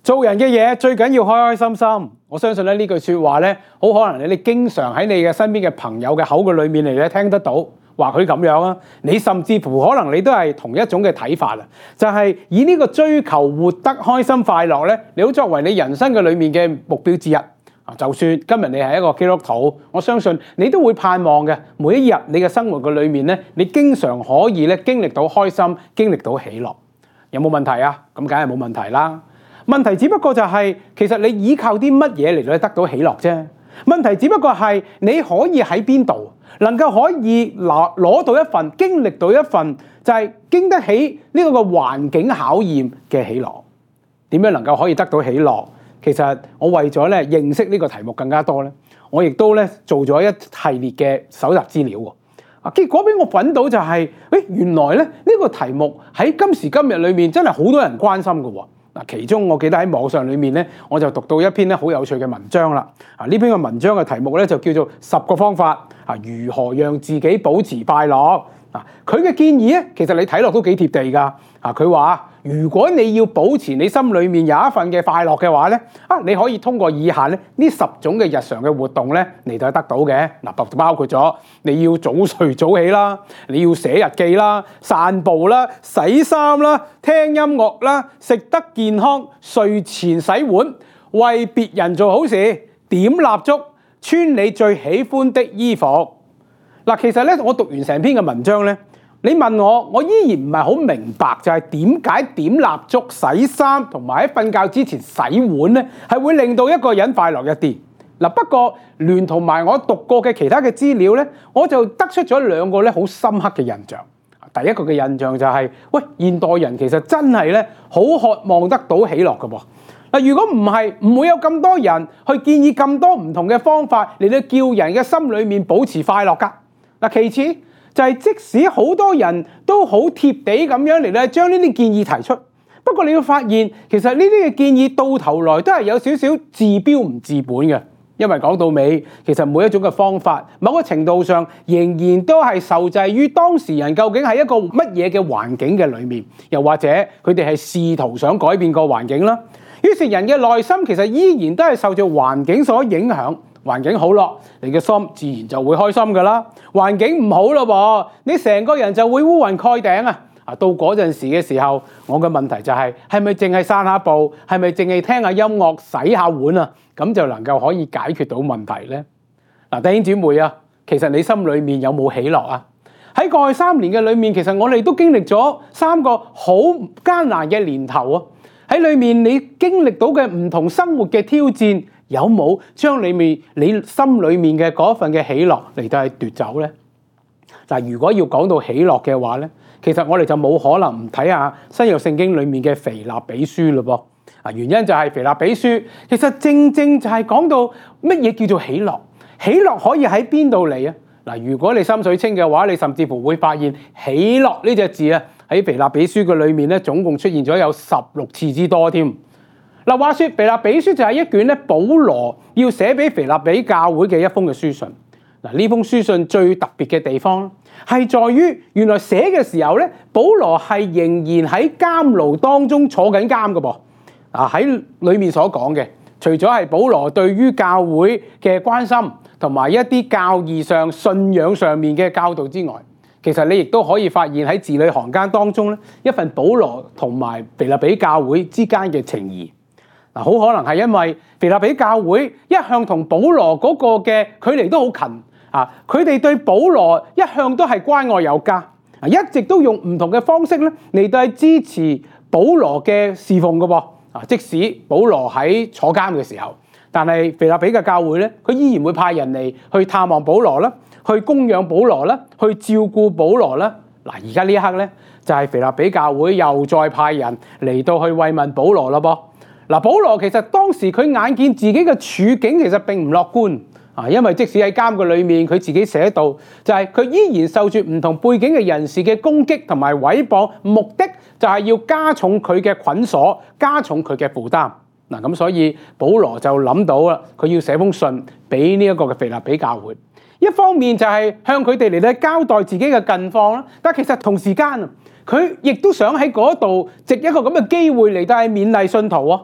做人嘅嘢最緊要開開心心。我相信咧呢句説話咧，好可能你經常喺你嘅身邊嘅朋友嘅口嘅裏面嚟咧聽得到，或許咁樣啊。你甚至乎可能你都係同一種嘅睇法啊，就係以呢個追求活得開心快樂咧，你好作為你人生嘅裏面嘅目標之一。就算今日你係一個基督徒，我相信你都會盼望嘅每一日你嘅生活嘅裏面咧，你經常可以咧經歷到開心，經歷到喜樂，有冇問題啊？咁梗係冇問題啦。問題只不過就係，其實你依靠啲乜嘢嚟到得到喜樂啫？問題只不過係你可以喺邊度能夠可以攞到一份經歷到一份就係經得起呢個環境考驗嘅喜樂。點樣能夠可以得到喜樂？其實我為咗咧認識呢個題目更加多咧，我亦都咧做咗一系列嘅搜集資料喎。結果俾我揾到就係，原來咧呢個題目喺今時今日裏面真係好多人關心嘅喎。其中我記得喺網上裏面咧，我就讀到一篇咧好有趣嘅文章啦。呢篇嘅文章嘅題目咧就叫做10個方法如何讓自己保持快樂。佢嘅建議咧，其實你睇落都幾貼地㗎。佢話如果你要保持你心裏面有一份嘅快樂嘅話咧，你可以通過以下咧呢10種嘅日常嘅活動咧嚟到得到嘅。包括咗你要早睡早起啦，你要寫日記啦、散步啦、洗衫啦、聽音樂啦、食得健康、睡前洗碗、為別人做好事、點蠟燭、穿你最喜歡的衣服。其實咧我讀完成篇嘅文章咧，你問我依然唔係好明白，就係點解點蠟燭、洗衫同埋喺瞓覺之前洗碗咧，係會令到一個人快樂一啲。不過聯同埋我讀過嘅其他嘅資料咧，我就得出咗2個咧好深刻嘅印象。第一個嘅印象就係，現代人其實真係咧好渴望得到喜樂嘅噃。如果唔係，唔會有咁多人去建議咁多唔同嘅方法嚟到叫人嘅心裏面保持快樂㗎。其次就係即使好多人都好貼地咁樣嚟咧，將呢啲建議提出。不過你要發現，其實呢啲嘅建議到頭來都係有少少治標唔治本嘅，因為講到尾，其實每一種嘅方法，某個程度上仍然都係受制於當事人究竟係一個乜嘢嘅環境嘅裏面，又或者佢哋係試圖想改變個環境啦。於是人嘅內心其實依然都係受住環境所影響。環境好咯，你嘅心自然就會開心噶啦。環境唔好咯噃，你成個人就會烏雲蓋頂啊！到嗰陣時嘅時候，我嘅問題就係咪淨係散下步，係咪淨係聽下音樂、洗下碗啊？咁就能夠可以解決到問題呢？弟兄姊妹啊，其實你心裏面有冇喜樂啊？喺過去3年嘅裏面，其實我哋都經歷咗3個好艱難嘅年頭啊！喺裏面你經歷到嘅唔同生活嘅挑戰，有冇將你心裏面嘅嗰份嘅喜樂嚟到去奪走呢？如果要講到喜樂嘅話呢，其實我哋就冇可能唔睇下新約聖經裏面嘅腓立比書咯噃。原因就係腓立比書其實正正就係講到乜嘢叫做喜樂，喜樂可以喺邊度嚟啊？如果你心水清嘅話，你甚至乎會發現喜樂呢隻字啊喺腓立比書嘅裏面咧，總共出現咗有16次之多添。話說腓立比書就係一卷咧保羅要寫俾腓立比教會嘅一封嘅書信。呢封書信最特別嘅地方係在於，原來寫嘅時候咧，保羅係仍然喺監牢當中坐緊監嘅噃。喺裏面所講嘅，除咗係保羅對於教會嘅關心同埋一啲教義上、信仰上面嘅教導之外，其實你亦都可以發現喺字裏行間當中咧，一份保羅同埋腓立比教會之間嘅情誼。好可能係因為腓立比教會一向同保羅嗰個嘅距離都好近佢哋對保羅一向都係關愛有加一直都用唔同嘅方式咧嚟到支持保羅嘅侍奉嘅噃。即使保羅喺坐監嘅時候，但係腓立比嘅教會咧，佢依然會派人嚟去探望保羅啦，去供養保羅啦，去照顧保羅啦。而家呢一刻咧，就係腓立比教會又再派人嚟到去慰問保羅啦噃。保羅其實當時佢眼見自己嘅處境其實並唔樂觀因為即使喺監獄裏面，佢自己寫到就係佢依然受住唔同背景嘅人士嘅攻擊同埋毀謗，目的就係要加重佢嘅捆鎖，加重佢嘅負擔。咁所以保羅就諗到啦，佢要寫封信俾呢一個嘅腓立比教會，一方面就係向佢哋嚟到交代自己嘅近況啦，但其實同時間佢亦都想喺嗰度藉一個咁嘅機會嚟到去勉勵信徒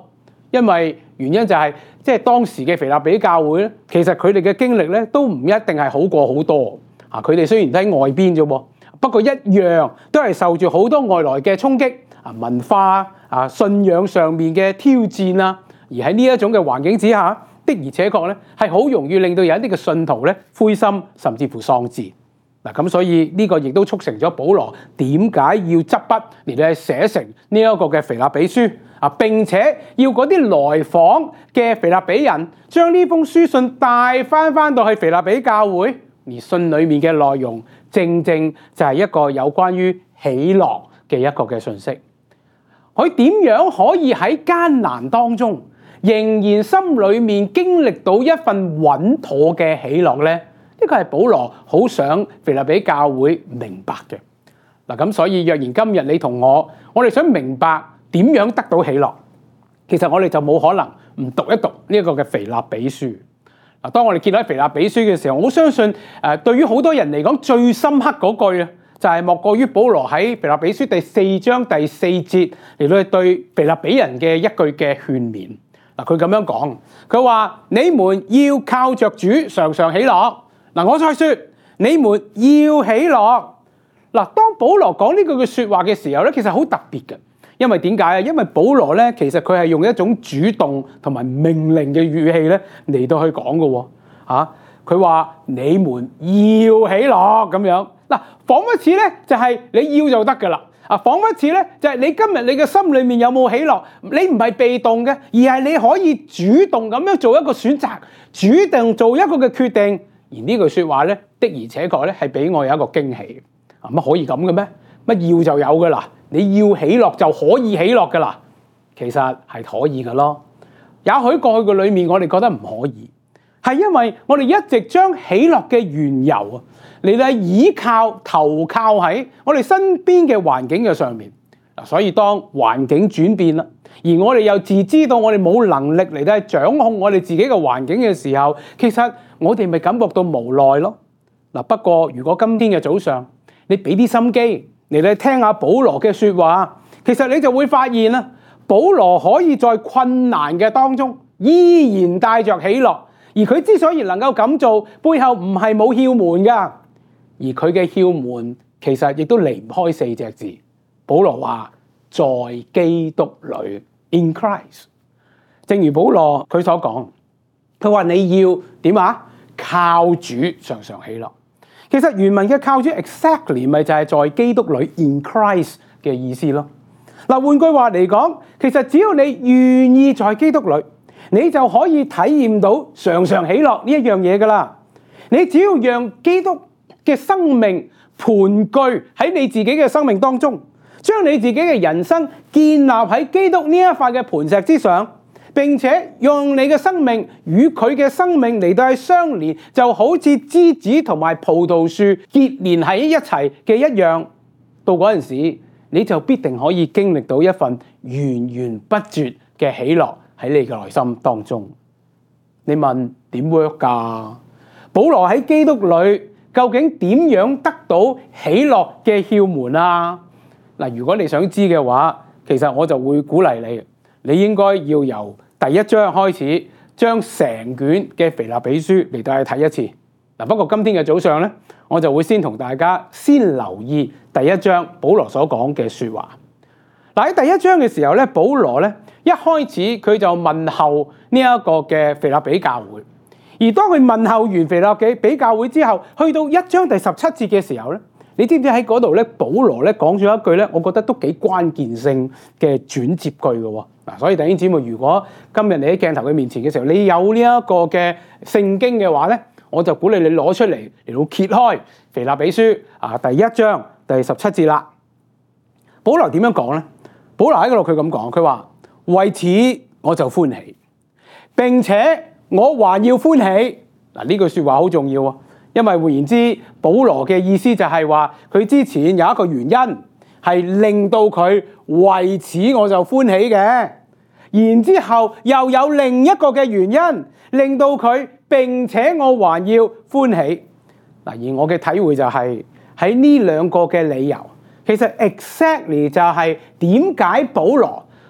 因為原因就係即係當時嘅腓立比教會咧，其實佢哋嘅經歷咧都唔一定係好過好多啊。佢哋雖然都喺外邊啫喎，不過一樣都係受住好多外來嘅衝擊啊，文化啊、信仰上面嘅挑戰啊。而喺呢一種嘅環境之下，的而且確咧係好容易令到有一啲嘅信徒咧灰心，甚至乎喪志。嗱，咁所以呢個亦都促成咗保羅點解要執筆嚟到寫成呢一個嘅腓立比書啊，並且要嗰啲來訪嘅腓立比人將呢封書信帶翻到去腓立比教會，而信裡面嘅內容正正就係一個有關於喜樂嘅一個嘅信息。佢點樣可以喺艱難當中仍然心裡面經歷到一份穩妥嘅喜樂呢？呢個係保羅好想腓立比教會明白嘅。嗱，咁所以若然今日你同我哋想明白點樣得到喜樂，其實我哋就冇可能唔讀一讀呢一個嘅腓立比書。嗱，當我哋見到腓立比書嘅時候，我相信對於好多人嚟講最深刻嗰句啊，就係莫過於保羅喺腓立比書第4章第4節嚟到對腓立比人嘅一句嘅勸勉。嗱，佢咁樣講，佢話：你們要靠着主常常喜樂。嗱，我再說，你們要喜樂。嗱，當保羅講呢句嘅説話嘅時候咧，其實好特別嘅，因為點解啊？因為保羅咧，其實佢係用一種主動同埋命令嘅語氣咧嚟到去講嘅喎。嚇，佢話你們要喜樂咁樣。嗱，彷彿似咧就係你要就得㗎啦。啊，彷彿似咧就係你今日你嘅心裡面有冇喜樂？你唔係被動嘅，而係你可以主動咁樣做一個選擇，主動做一個嘅決定。而呢句説話咧，的而且確咧係俾我有一個驚喜。啊，乜可以咁嘅咩？乜要就有嘅啦？你要喜樂就可以喜樂嘅啦？其實係可以嘅咯。也許過去嘅裏面我哋覺得唔可以，係因為我哋一直將喜樂嘅緣由啊嚟到依靠投靠喺我哋身邊嘅環境嘅上面。嗱，所以當環境轉變啦，而我哋又自知道我哋冇能力嚟到掌控我哋自己嘅環境嘅時候，其實我哋咪感覺到無奈咯。嗱，不過如果今天嘅早上你俾啲心機嚟到聽下保羅嘅説話，其實你就會發現啦，保羅可以在困難嘅當中依然帶着喜樂，而佢之所以能夠咁做，背後唔係冇竅門㗎，而佢嘅竅門其實亦都離唔開4隻字。保羅話：在基督裏 ，in Christ。正如保羅佢所講，佢話你要點啊？靠主常常喜樂。其實原文嘅靠主 exactly 咪就係在基督裏 in Christ 嘅意思咯。嗱，換句話嚟講，其實只要你願意在基督裏，你就可以體驗到常常喜樂呢一樣嘢噶啦。你只要讓基督嘅生命盤踞喺你自己嘅生命當中，將你自己嘅人生建立喺基督呢一塊嘅磐石之上，並且用你嘅生命與佢嘅生命嚟到去相連，就好似枝子同埋葡萄樹結連喺一齊嘅一樣。到嗰陣時，你就必定可以經歷到一份源源不絕嘅喜樂喺你嘅內心當中。你問點 work 㗎？保羅喺基督裏究竟點樣得到喜樂嘅竅門啊？嗱，如果你想知嘅話，其實我就會鼓勵你，你應該要由第1章開始，將成卷嘅腓立比書嚟到去睇一次。嗱，不過今天嘅早上咧，我就會先同大家先留意第1章保羅所講嘅説話。嗱，喺第1章嘅時候咧，保羅咧一開始佢就問候呢一個嘅腓立比教會，而當佢問候完腓立比教會之後，去到1章第17節嘅時候咧，你知唔知喺嗰度咧，保羅咧講咗一句咧，我覺得都幾關鍵性嘅轉接句嘅喎。嗱，所以弟兄姊妹，如果今日你喺鏡頭嘅面前嘅時候，你有呢一個嘅聖經嘅話咧，我就鼓勵你攞出嚟到揭開腓立比書第1章第17節啦。保羅點樣講咧？保羅喺嗰度佢咁講，佢話：為此我就歡喜，並且我還要歡喜。嗱，呢句説話好重要啊！因為換言之，保羅嘅意思就係話佢之前有一個原因係令到佢為此我就歡喜嘅，然之後又有另一個嘅原因令到佢並且我還要歡喜。嗱，而我嘅體會就係喺呢兩個嘅理由，其實 exactly 就係點解保羅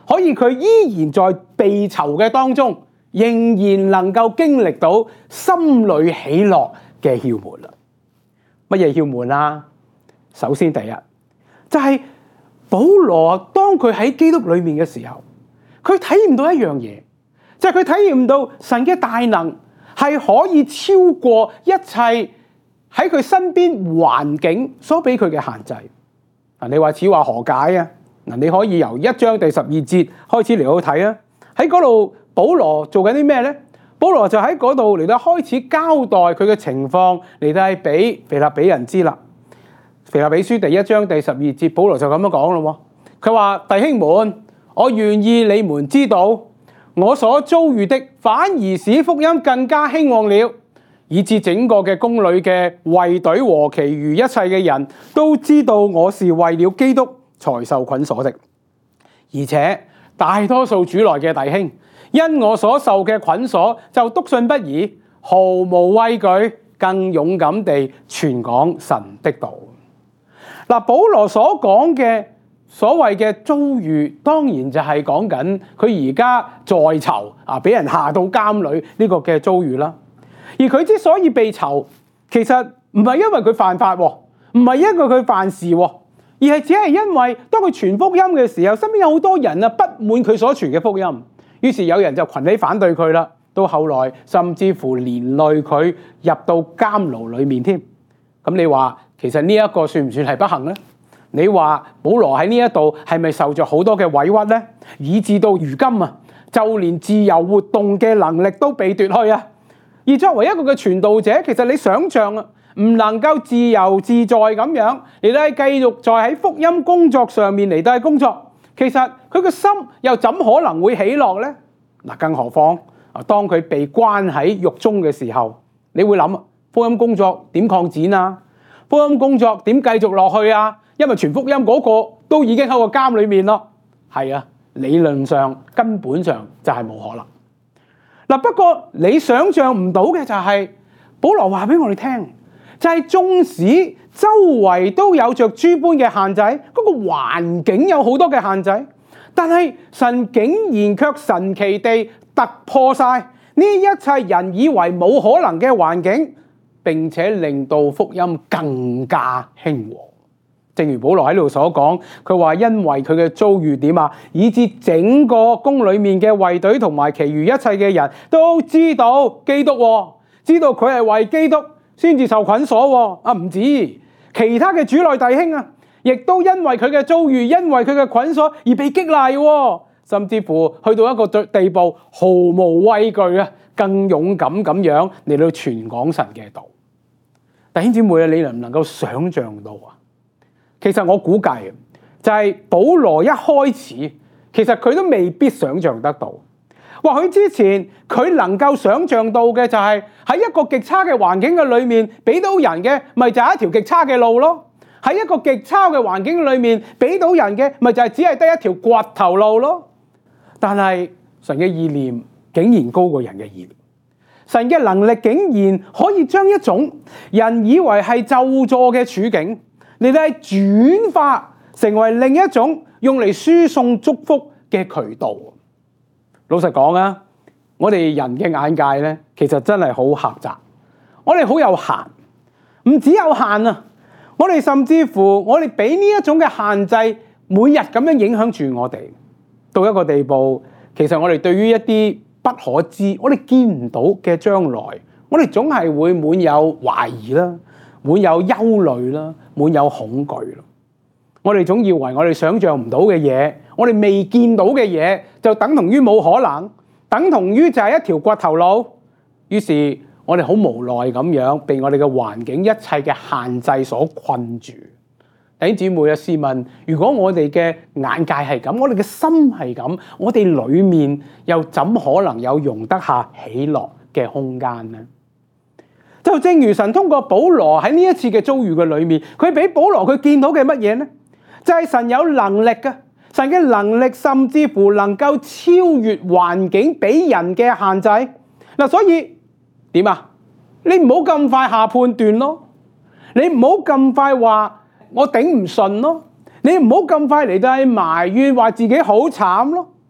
可以佢依然在被囚嘅當中，仍然能夠經歷到心裏喜樂嘅竅門啦。乜嘢竅門啊？首先第一就係保羅當佢喺基督裏面嘅時候，佢體驗到一樣嘢，就係佢體驗到神嘅大能係可以超過一切喺佢身邊環境所俾佢嘅限制。嗱，你話此話何解啊？嗱，你可以由1章第12節開始嚟到睇啊。喺嗰度保羅做緊啲咩咧？保羅就喺嗰度嚟到開始交代佢嘅情況，嚟到係俾腓立比人知啦。腓立比書第1章第12節，保羅就咁樣講咯。佢話：弟兄們，我願意你們知道，我所遭遇的反而使福音更加興旺了，以致整個嘅宮裏嘅衛隊和其餘一切嘅人都知道我是為了基督才受捆鎖的。而且大多數主內嘅弟兄，因我所受嘅捆鎖，就篤信不疑，毫無畏懼，更勇敢地傳講神的道。嗱，保羅所講嘅所謂嘅遭遇，當然就係講緊佢而家在囚啊，俾人下到監裏呢個嘅遭遇啦。而佢之所以被囚，其實唔係因為佢犯法，唔係因為佢犯事，而係只係因為當佢傳福音嘅時候，身邊有好多人啊不滿佢所傳嘅福音，於是有人就群起反對佢啦。到後來甚至乎連累佢入到監牢裏面添。咁你話其實呢一個算唔算係不幸呢？你話保羅喺呢一度係咪受咗好多嘅委屈呢？以至到如今啊，就連自由活動嘅能力都被奪去啊！而作為一個嘅傳道者，其實你想象啊，唔能夠自由自在咁樣嚟到繼續在喺福音工作上面嚟到工作，其實佢嘅心又怎可能會喜樂呢？嗱，更何況啊，當佢被關喺獄中嘅時候，你會諗福音工作點擴展啊？福音工作點繼續落去啊？因為傳福音嗰個都已經喺個監裏面咯。係啊，理論上根本上就係冇可能。嗱，不過你想象唔到嘅就係保羅話俾我哋聽，就係縱使周圍都有着諸般嘅限制，嗰個環境有好多嘅限制，但係神竟然卻神奇地突破晒呢一切人以為冇可能嘅環境，並且令到福音更加興旺。正如保羅喺度所講，佢話因為佢嘅遭遇點啊，以致整個宮裏面嘅衛隊同埋其餘一切嘅人都知道基督，知道佢係為基督先至受捆鎖。啊，唔止其他嘅主內弟兄啊，亦都因為佢嘅遭遇，因為佢嘅捆鎖而被激勵，甚至乎去到一個地步毫無畏懼啊，更勇敢咁樣嚟到傳講神嘅道。弟兄姊妹啊，你能唔能夠想象到啊？其實我估計就係保羅一開始，其實佢都未必想象得到。或許之前佢能夠想象到嘅就係喺一個極差嘅環境嘅裏面，俾到人嘅咪就係一條極差嘅路咯。喺一個極差嘅環境裏面，俾到人嘅咪就係只係得一條掘頭路咯。但係神嘅意念竟然高過人嘅意念，神嘅能力竟然可以將一種人以為係咒詛嘅處境，你哋係轉化成為另一種用嚟輸送祝福嘅渠道。老實講啊，我哋人嘅眼界咧，其實真係好狹窄，我哋好有限，唔止有限啊，我哋甚至乎我哋俾呢一種嘅限制，每日咁樣影響住我哋，到一個地步，其實我哋對於一啲不可知、我哋見唔到嘅將來，我哋總係會滿有懷疑啦，滿有憂慮啦，滿有恐懼啦。我哋總以為我哋想象唔到嘅嘢，我哋未見到嘅嘢，就等同於冇可能，等同於就係一條掘頭路。於是我哋好無奈咁樣，被我哋嘅環境一切嘅限制所困住。弟兄姊妹啊，試問，如果我哋嘅眼界係咁，我哋嘅心係咁，我哋裏面又怎可能有容得下喜樂嘅空間呢？就正如神通過保羅喺呢一次嘅遭遇嘅裏面，佢俾保羅佢見到嘅乜嘢呢？就係神有能力嘅，神嘅能力甚至乎能夠超越環境俾人嘅限制。嗱，所以點啊？你唔好咁快下判斷咯，你唔好咁快話我頂唔順咯，你唔好咁快嚟到埋怨話自己好慘咯。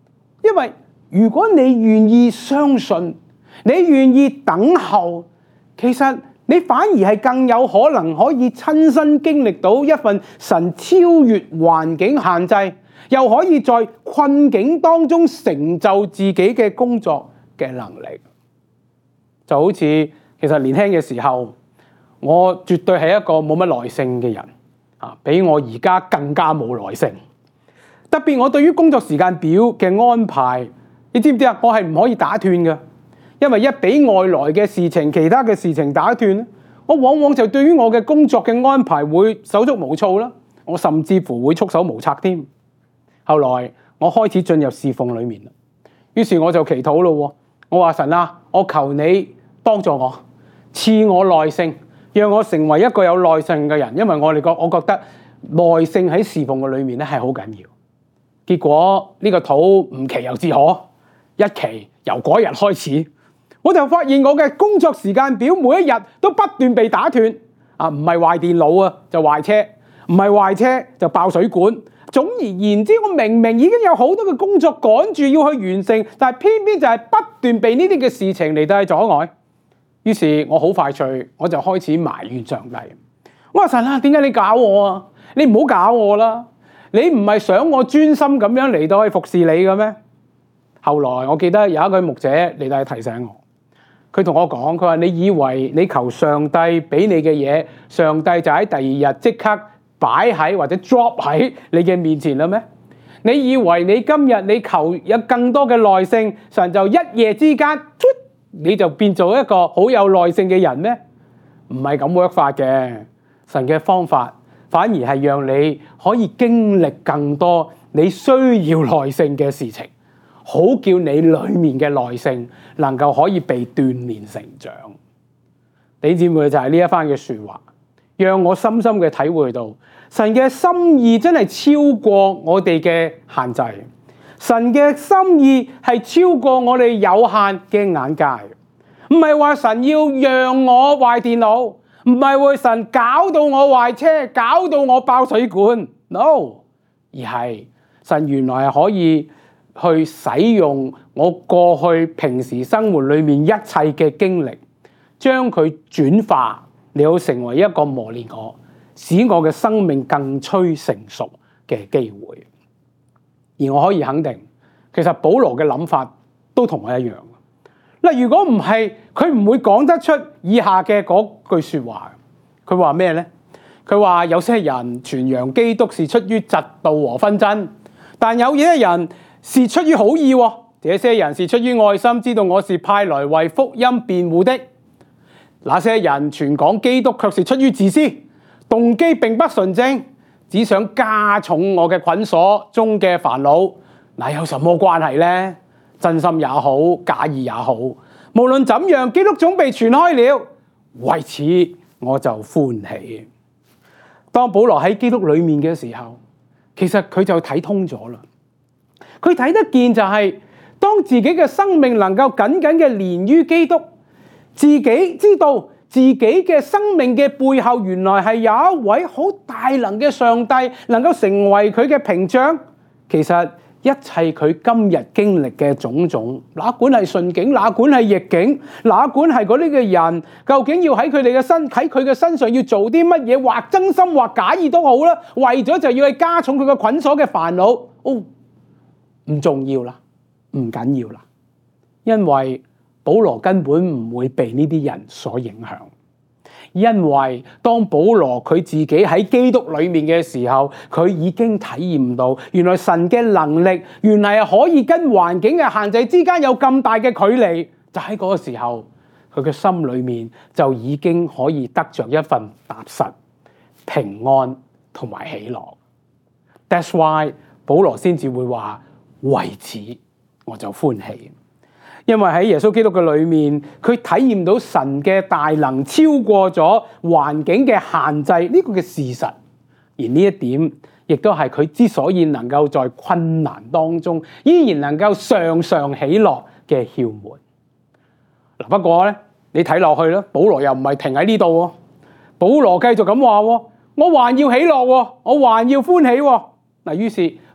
因為如果你願意相信，你願意等候，其實你反而係更有可能可以親身經歷到一份神超越環境限制，又可以在困境當中成就自己嘅工作嘅能力。就好似其實年輕嘅時候，我絕對係一個冇乜耐性嘅人，比我而家更加冇耐性。特別我對於工作時間表嘅安排，你知唔知啊？我係唔可以打斷嘅，因為一俾外來嘅事情、其他嘅事情打斷，我往往就對於我嘅工作嘅安排會手足無措啦。我甚至乎會束手無策添。後來我開始進入侍奉裏面啦，於是我就祈禱咯。我話神啊，我求你幫助我，賜我耐性，讓我成為一個有耐性嘅人。因為我覺得耐性喺侍奉嘅裏面咧係好緊要。結果呢個禱唔期又自可，一期由嗰日開始，我就發現我嘅工作時間表每一日都不斷被打斷。唔係壞電腦啊，就壞車；唔係壞車就爆水管。總而言之，我明明已經有好多嘅工作趕住要去完成，但係偏偏就係不斷被呢啲嘅事情嚟到阻礙。於是我好快脆，我就開始埋怨上帝。我話神啊，點解你搞我啊？你唔好搞我啦！你唔係想我專心咁樣嚟到去服侍你嘅咩？後來我記得有一個牧者嚟到去提醒我，佢同我講，佢話你以為你求上帝俾你嘅嘢，上帝就喺第二日即刻擺喺或者 drop 喺你嘅面前啦咩？你以為你今日你求有更多嘅耐性，神就一夜之間你就變做一個好有耐性嘅人咩？唔係咁 work 法嘅。神嘅方法反而係讓你可以經歷更多你需要耐性嘅事情，好叫你裏面嘅耐性能夠可以被鍛鍊成長。弟兄姊妹，就係呢一番嘅說話，讓我深深嘅體會到神嘅心意真係超過我哋嘅限制，神嘅心意係超過我哋有限嘅眼界。唔係話神要讓我壞電腦，唔係話神搞到我壞車，搞到我爆水管 ，no， 而係神原來係可以去使用我過去平時生活裏面一切嘅經歷，將佢轉化，你好成為一個磨練我，使我嘅生命更趨成熟嘅機會。而我可以肯定，其實保羅嘅諗法都同我一樣。嗱，如果唔係，佢唔會講得出以下嘅嗰句說話。佢話咩呢？佢話有些人傳揚基督是出於嫉妒和紛爭，但有些人是出於好意。這些人是出於愛心，知道我是派來為福音辯護的。那些人傳講基督卻是出於自私，動機並不純正，只想加重我嘅捆鎖中嘅煩惱。那有什麼關係呢？真心也好，假意也好，無論怎樣，基督總被傳開了，為此我就歡喜。當保羅喺基督裏面嘅時候，其實佢就睇通咗啦。佢睇得見就係、當自己嘅生命能夠緊緊嘅連於基督，自己知道自己嘅生命嘅背後原來係有一位好大能嘅上帝，能夠成為佢嘅屏障。其實一切佢今日經歷嘅種種，哪管係順境，哪管係逆境，哪管係嗰啲嘅人，究竟要喺佢嘅身上要做啲乜嘢，或真心或假意都好啦，為咗就要去加重佢嘅捆鎖嘅煩惱，唔重要啦，唔緊要啦，因為保羅根本唔會被呢啲人所影響。因為當保羅佢自己喺基督裏面嘅時候，佢已經體驗到原來神嘅能力原來係可以跟環境嘅限制之間有咁大嘅距離，就喺嗰個時候佢嘅心裏面就已經可以得着一份踏實、平安同埋喜樂。That's why 保羅先至會話，為此我就歡喜。因為喺耶穌基督嘅裏面，佢體驗到神嘅大能超過咗環境嘅限制呢個嘅事實，而呢一點亦都係佢之所以能夠在困難當中依然能夠常常喜樂嘅竅門。嗱，不過咧，你睇落去咧，保羅又唔係停喺呢度喎，保羅繼續咁話，我還要喜樂，我還要歡喜。嗱，於是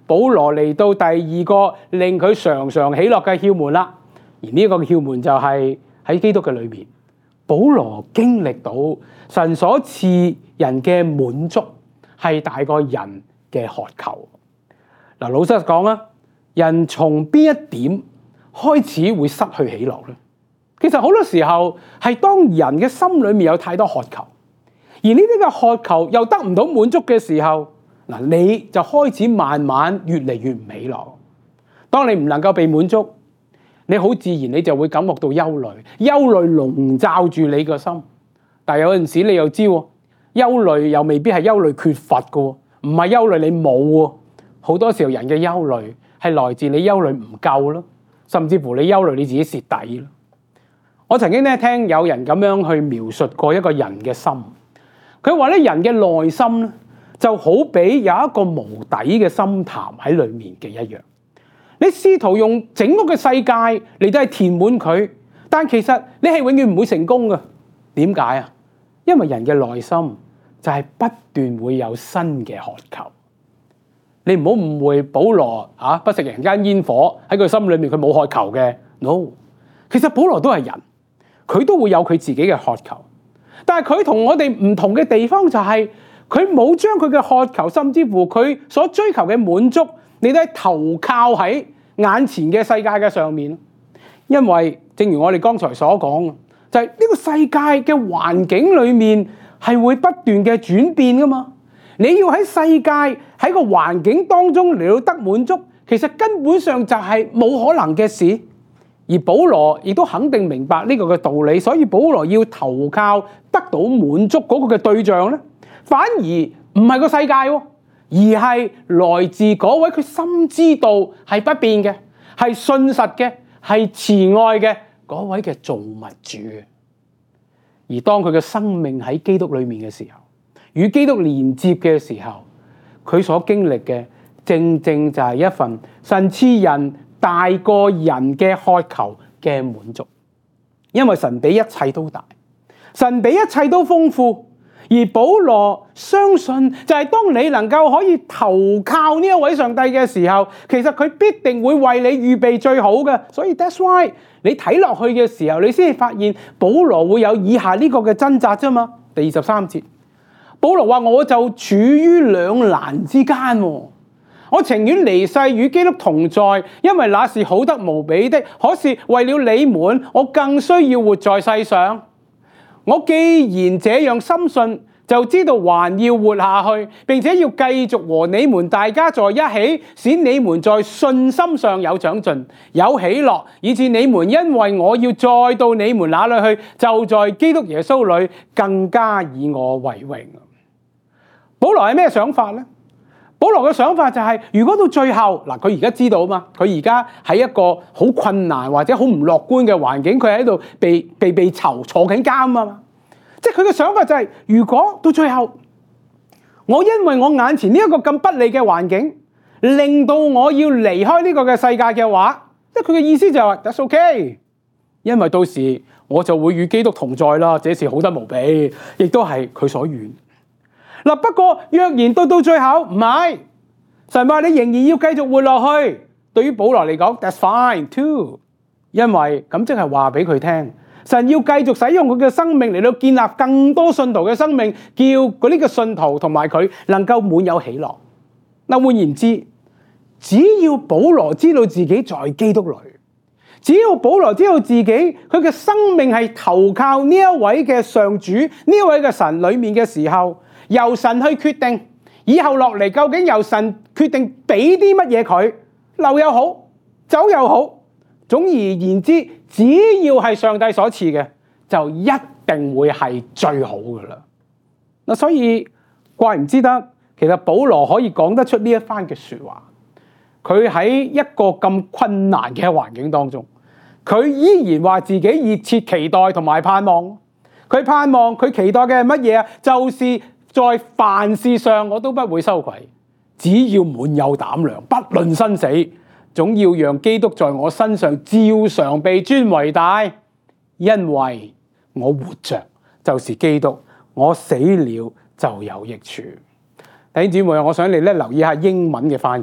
保羅嚟到第二個令佢常常喜樂嘅竅門啦。而呢個竅門就係喺基督嘅裏面，保羅經歷到神所賜人嘅滿足係大過人嘅渴求。嗱，老實講啊，人從邊一點開始會失去喜樂呢？其實好多時候係當人嘅心裏面有太多渴求，而呢啲嘅渴求又得唔到滿足嘅時候，嗱，你就開始慢慢越嚟越唔喜樂。當你唔能夠被滿足，你好自然你就會感覺到憂慮，憂慮籠罩住你個心。但係有陣時你又知喎，憂慮又未必係憂慮缺乏嘅，唔係憂慮你冇喎。好多時候人嘅憂慮係來自你憂慮唔夠咯，甚至乎你憂慮你自己蝕底咯。我曾經聽有人咁樣去描述過一個人嘅心，佢話人嘅內心咧就好比有一個無底嘅深潭喺裏面嘅一樣。你試圖用整個嘅世界嚟到係填滿佢，但其實你係永遠唔會成功嘅。點解啊？因為人嘅內心就係不斷會有新嘅渴求。你唔好誤會保羅不食人間煙火，喺佢心裏面佢冇渴求嘅。No， 其實保羅都係人，佢都會有佢自己嘅渴求，但係佢同我哋唔同嘅地方就係佢冇將佢嘅渴求，甚至乎佢所追求嘅滿足，你都係投靠喺眼前嘅世界嘅上面。因為正如我哋剛才所講，就係呢個世界嘅環境裏面係會不斷嘅轉變噶嘛。你要喺世界喺個環境當中嚟到得滿足，其實根本上就係冇可能嘅事。而保羅亦都肯定明白呢個嘅道理，所以保羅要投靠得到滿足嗰個嘅對象咧，反而唔係個世界，而係來自嗰位佢深知道係不變嘅、係信實嘅、係慈愛嘅嗰位嘅造物主。而當佢嘅生命喺基督裏面嘅時候，與基督連接嘅時候，佢所經歷嘅正正就係一份神賜人大過人嘅渴求嘅滿足。因為神比一切都大，神比一切都豐富。而保羅相信就係當你能夠可以投靠呢一位上帝嘅時候，其實佢必定會為你預備最好嘅。所以 that's why 你睇落去嘅時候，你先至發現保羅會有以下呢個嘅掙扎啫嘛。第23節，保羅話：我就處於兩難之間，我情願離世與基督同在，因為那是好得無比的。可是為了你們，我更需要活在世上。我既然這樣深信，就知道還要活下去，並且要繼續和你們大家在一起，使你們在信心上有長進，有喜樂，以致你們因為我要再到你們那裏去，就在基督耶穌裏更加以我為榮。保羅係咩想法呢？保羅嘅想法就係，如果到最後嗱，佢而家知道嘛，佢而家喺一個好困難或者好唔樂觀嘅環境，佢喺度被囚坐緊監啊嘛。即係佢嘅想法就係，如果到最後，我因為我眼前呢一個咁不利嘅環境，令到我要離開呢個嘅世界嘅話，即係佢嘅意思就係話 That's okay，因為到時我就會與基督同在啦，這是好得無比，亦都係佢所願。嗱，不過若然到最後唔係，神話你仍然要繼續活落去，對於保羅嚟講 that's fine too， 因為咁即係話俾佢聽，神要繼續使用佢嘅生命嚟到建立更多信徒嘅生命，叫嗰啲嘅信徒同埋佢能夠滿有喜樂。嗱，換言之，只要保羅知道自己在基督裏，只要保羅知道自己佢嘅生命係投靠呢一位嘅上主，呢一位嘅神裏面嘅時候，由神去決定以後落嚟究竟由神決定俾啲乜嘢佢，留又好，走又好，總而言之，只要係上帝所賜嘅，就一定會係最好噶啦。嗱，所以怪唔之得，其實保羅可以講得出呢一番嘅說話。佢喺一個咁困難嘅環境當中，佢依然話自己熱切期待同埋盼望。佢盼望佢期待嘅係乜嘢啊？就是在凡事上我都不會羞愧，只要滿有膽量，不論生死，總要讓基督在我身上照常被尊為大。因為我活着就是基督，我死了就有益處。弟兄姊妹，我想你留意一下英文嘅翻譯。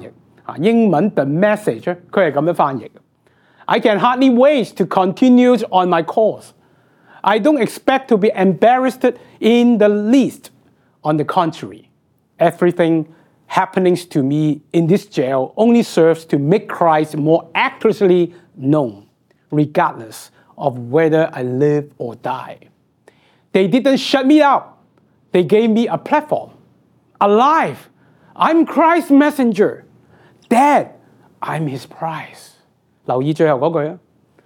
英文 The Message 佢係咁樣翻譯。I can hardly wait to continue on my course. I don't expect to be embarrassed in the least. On the contrary, everything happening to me in this jail only serves to make Christ more accurately known, regardless of whether I live or die. They didn't shut me out. They gave me a platform. Alive, I'm Christ's messenger. Dead, I'm his prize. 留意最後嗰句啊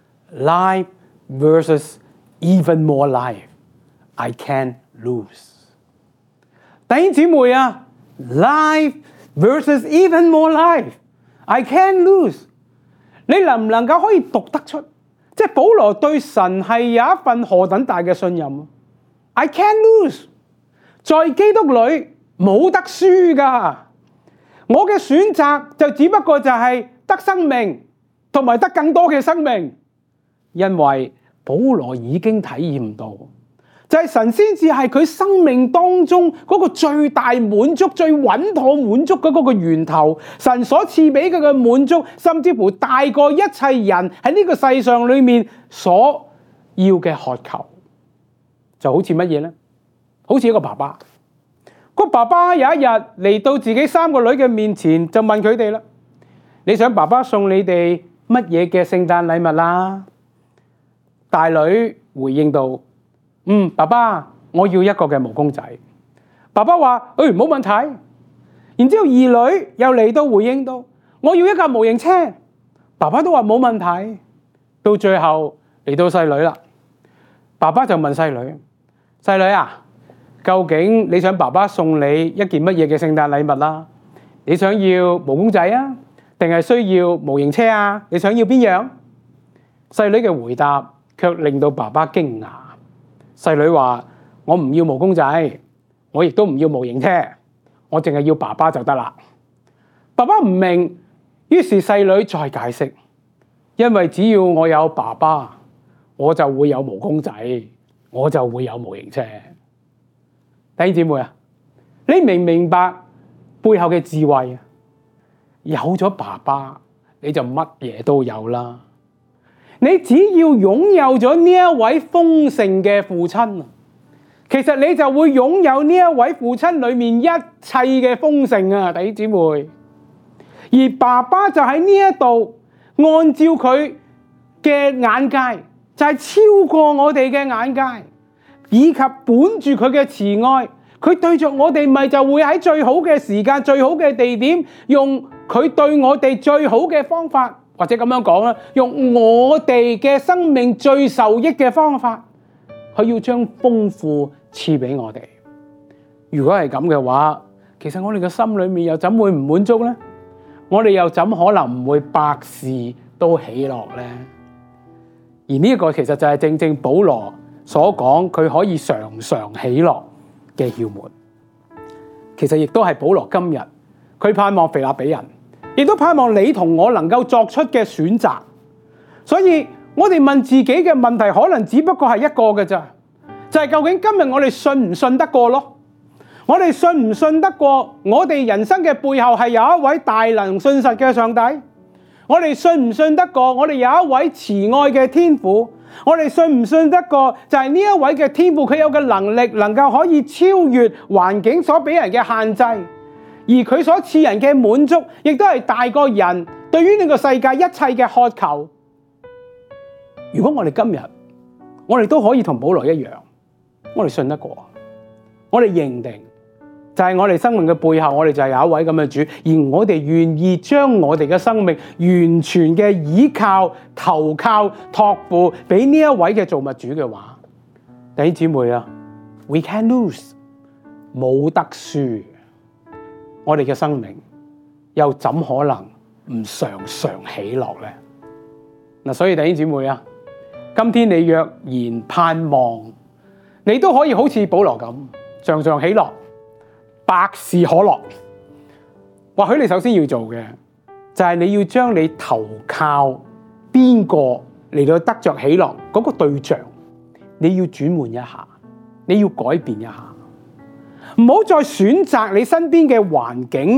，Life versus even more life, I can't lose. 弟兄姊妹啊 ，Life versus even more life, I can't lose. 你能唔能夠可以讀得出？即係保羅對神係有一份何等大嘅信任 ？I can't lose. 在基督裏冇得輸㗎。我嘅選擇就只不過就係得生命。同埋得更多嘅生命，因為保羅已經體驗到，就係神先至係佢生命當中嗰個最大滿足、最穩妥滿足嘅嗰個源頭。神所賜俾佢嘅滿足，甚至乎大過一切人喺呢個世上裏面所要嘅渴求，就好似乜嘢呢？好似一個爸爸，個爸爸有一日嚟到自己3個女嘅面前，就問佢哋啦：你想爸爸送你哋乜嘢嘅聖誕禮物啦？大女回應道：爸爸，我要一個嘅毛公仔。爸爸話：冇問題。然之後二女又嚟到回應到：我要一架模型車。爸爸都話冇問題。到最後嚟到細女啦，爸爸就問細女：細女啊，究竟你想爸爸送你一件乜嘢嘅聖誕禮物啦？你想要毛公仔啊？定係需要模型車啊？你想要邊樣？細女嘅回答卻令到爸爸驚訝。細女話：我唔要毛公仔，我亦都唔要模型車，我淨係要爸爸就得啦。爸爸唔明，於是細女再解釋：因為只要我有爸爸，我就會有毛公仔，我就會有模型車。弟兄姊妹啊，你明唔明白背後嘅智慧啊？有咗爸爸，你就乜嘢都有啦。你只要擁有咗呢一位豐盛嘅父親，其實你就會擁有呢一位父親裏面一切嘅豐盛啊，弟兄姊妹。而爸爸就喺呢一度，按照佢嘅眼界，就係超過我哋嘅眼界，以及本住佢嘅慈愛，佢對着我哋咪就會喺最好嘅時間、最好嘅地點，用佢對我哋最好嘅方法，或者咁樣講啦，用我哋嘅生命最受益嘅方法，佢要將豐富賜俾我哋。如果係咁嘅話，其實我哋嘅心裏面又怎會唔滿足呢？我哋又怎可能唔會百事都喜樂呢？而呢一個其實就係正正保羅所講，佢可以常常喜樂嘅竅門。其實亦都係保羅今日佢盼望腓立比人，亦都盼望你同我能夠作出嘅選擇。所以我哋問自己嘅問題，可能只不過係一個嘅咋，就係究竟今日我哋信唔信得過咯？我哋信唔信得過我哋人生嘅背後係有一位大能信實嘅上帝？我哋信唔信得過我哋有一位慈愛嘅天父？我哋信唔信得過就係呢一位嘅天父，佢有嘅能力能夠可以超越環境所俾人嘅限制，而佢所賜人嘅滿足亦都係大過人對於呢個世界一切嘅渴求。如果我哋今日我哋都可以同保羅一樣，我哋信得過，我哋認定就係我哋生命嘅背後，我哋就係有一位咁嘅主，而我哋願意將我哋嘅生命完全嘅依靠、投靠、託付俾呢一位嘅造物主嘅話，弟兄姊妹啊 ，we can lose， 冇得輸，我哋嘅生命又怎可能唔常常喜樂呢？嗱，所以弟兄姊妹啊，今天你若然盼望，你都可以好似保羅咁，常常喜樂，百事可樂。或許你首先要做嘅就係你要將你投靠邊個嚟到得着喜樂嗰個對象，你要轉換一下，你要改變一下，唔好再選擇你身邊嘅環境，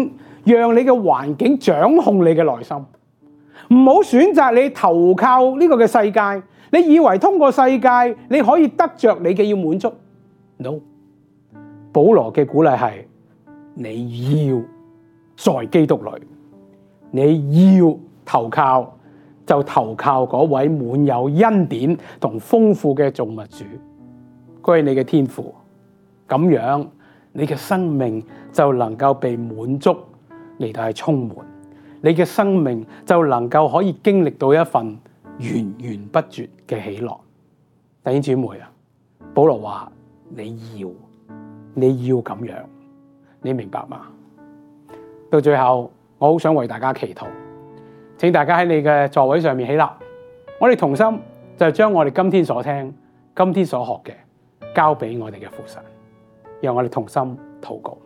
讓你嘅環境掌控你嘅內心。唔好選擇你投靠呢個嘅世界，你以為通過世界你可以得着你嘅要滿足。No， 保羅嘅鼓勵係你要在基督裏，你要投靠就投靠嗰位滿有恩典同豐富嘅造物主，歸你嘅天父。咁樣你嘅生命就能夠被滿足嚟到係充滿，你嘅生命就能夠可以經歷到一份源源不絕嘅喜樂。弟兄姊妹啊，保羅話你要咁樣，你明白嗎？到最後，我好想為大家祈禱，請大家喺你嘅座位上面起立，我哋同心就將我哋今天所聽、今天所學嘅交俾我哋嘅父神，讓我哋同心禱告。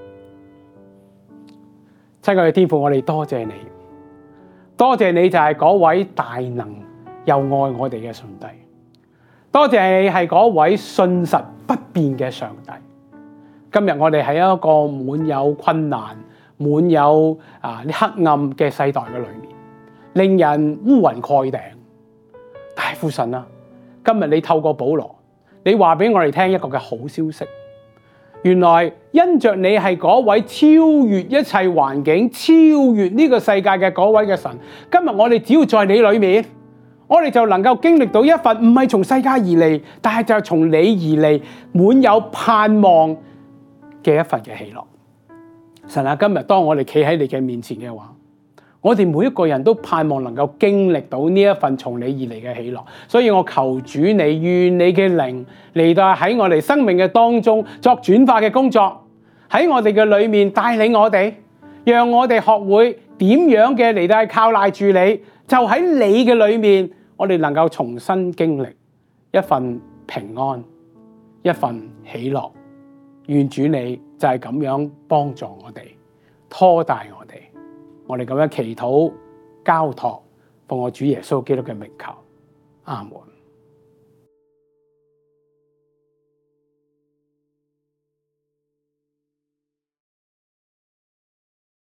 親愛嘅天父，我哋多謝你，多謝你就係嗰位大能又愛我哋嘅上帝，多謝你係嗰位信實不變嘅上帝。今日我哋喺一個滿有困難、滿有黑暗嘅世代嘅裏面，令人烏雲蓋頂。但係父神啊，今日你透過保羅，你話俾我哋聽一個嘅好消息。原來因着你係嗰位超越一切環境、超越呢個世界嘅嗰位嘅神，今日我哋只要在你裏面，我哋就能夠經歷到一份唔係從世界而嚟，但係就係從你而嚟，滿有盼望嘅一份嘅喜樂。神啊，今日當我哋企喺你嘅面前嘅話，我哋每一個人都盼望能夠經歷到呢一份從你而嚟嘅喜樂。所以我求主你，願你嘅靈嚟到喺我哋生命嘅當中作轉化嘅工作，喺我哋嘅裏面帶領我哋，讓我哋學會點樣嘅嚟到靠賴住你，就喺你嘅裏面，我哋能夠重新經歷一份平安，一份喜樂。願主你就係咁樣幫助我哋，拖帶我哋。我哋咁樣祈禱交託，奉我主耶穌基督嘅名求，阿門。